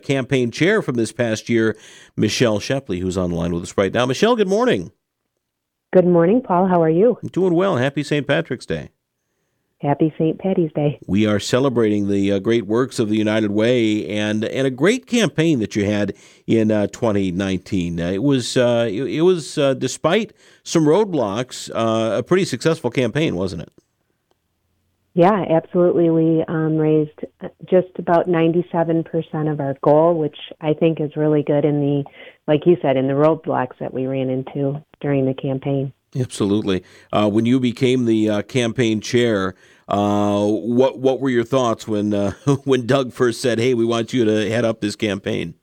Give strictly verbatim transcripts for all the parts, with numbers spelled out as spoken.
campaign chair from this past year, Michelle Shepley, who's on the line with us right now. Michelle, good morning. Good morning, Paul. How are you? I'm doing well. Happy Saint Patrick's Day. Happy Saint Patty's Day. We are celebrating the uh, great works of the United Way and and a great campaign that you had in uh, twenty nineteen. Uh, it was, uh, it, it was uh, despite some roadblocks, uh, a pretty successful campaign, wasn't it? Yeah, absolutely. We um, raised just about ninety-seven percent of our goal, which I think is really good in the, like you said, in the roadblocks that we ran into during the campaign. Absolutely. Uh, when you became the uh, campaign chair, uh, what what were your thoughts when uh, when Doug first said, "Hey, we want you to head up this campaign"?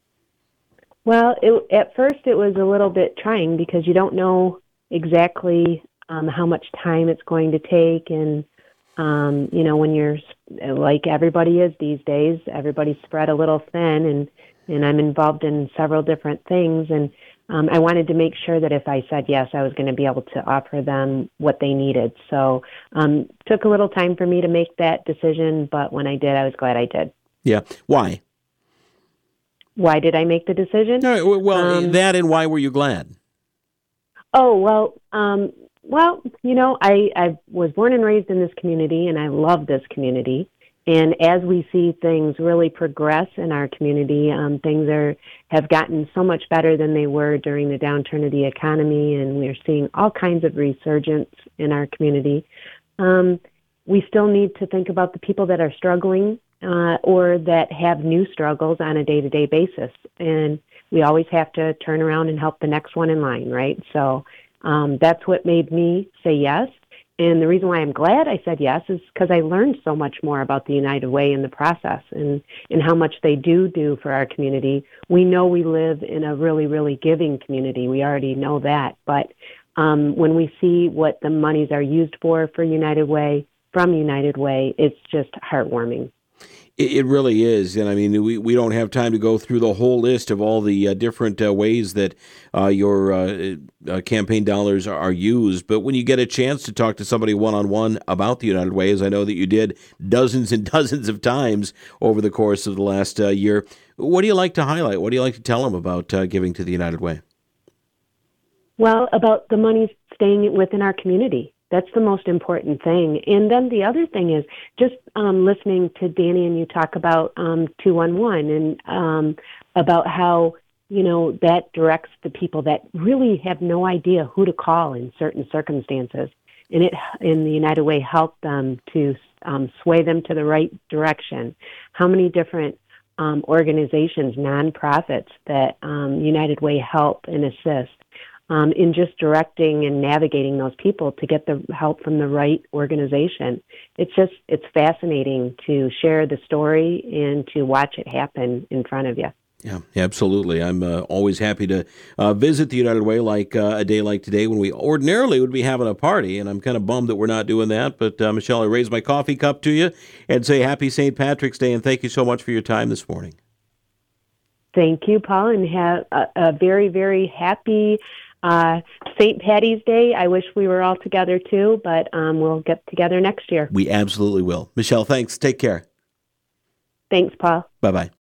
Well, it, at first it was a little bit trying because you don't know exactly um, how much time it's going to take, and um, you know, when you're like everybody is these days, everybody's spread a little thin, and and I'm involved in several different things, and Um, I wanted to make sure that if I said yes, I was going to be able to offer them what they needed. So um, took a little time for me to make that decision, but when I did, I was glad I did. Yeah. Why? Why did I make the decision? No, well, Um, that and why were you glad? Oh, well, um, well, you know, I, I was born and raised in this community, and I love this community. And as we see things really progress in our community, um, things are have gotten so much better than they were during the downturn of the economy, and we're seeing all kinds of resurgence in our community. Um, we still need to think about the people that are struggling uh, or that have new struggles on a day-to-day basis. And we always have to turn around and help the next one in line, right? So um, that's what made me say yes. And the reason why I'm glad I said yes is because I learned so much more about the United Way in the process and, and how much they do do for our community. We know we live in a really, really giving community. We already know that. But um, when we see what the monies are used for for United Way, from United Way, it's just heartwarming. It really is, and I mean, we, we don't have time to go through the whole list of all the uh, different uh, ways that uh, your uh, uh, campaign dollars are used, but when you get a chance to talk to somebody one-on-one about the United Way, as I know that you did dozens and dozens of times over the course of the last uh, year, what do you like to highlight? What do you like to tell them about uh, giving to the United Way? Well, about the money staying within our community. That's the most important thing. And then the other thing is just um, listening to Danny and you talk about um, two one one and um, about how, you know, that directs the people that really have no idea who to call in certain circumstances. And it in the United Way helped them to um, sway them to the right direction. How many different um, organizations, nonprofits that um, United Way help and assist Um, in just directing and navigating those people to get the help from the right organization. It's just, it's fascinating to share the story and to watch it happen in front of you. Yeah, absolutely. I'm uh, always happy to uh, visit the United Way like uh, a day like today when we ordinarily would be having a party, and I'm kind of bummed that we're not doing that. But, uh, Michelle, I raise my coffee cup to you and say happy Saint Patrick's Day, and thank you so much for your time this morning. Thank you, Paul, and have a, a very, very happy Uh, Saint Patty's Day. I wish we were all together too, but um, we'll get together next year. We absolutely will. Michelle, thanks. Take care. Thanks, Paul. Bye-bye.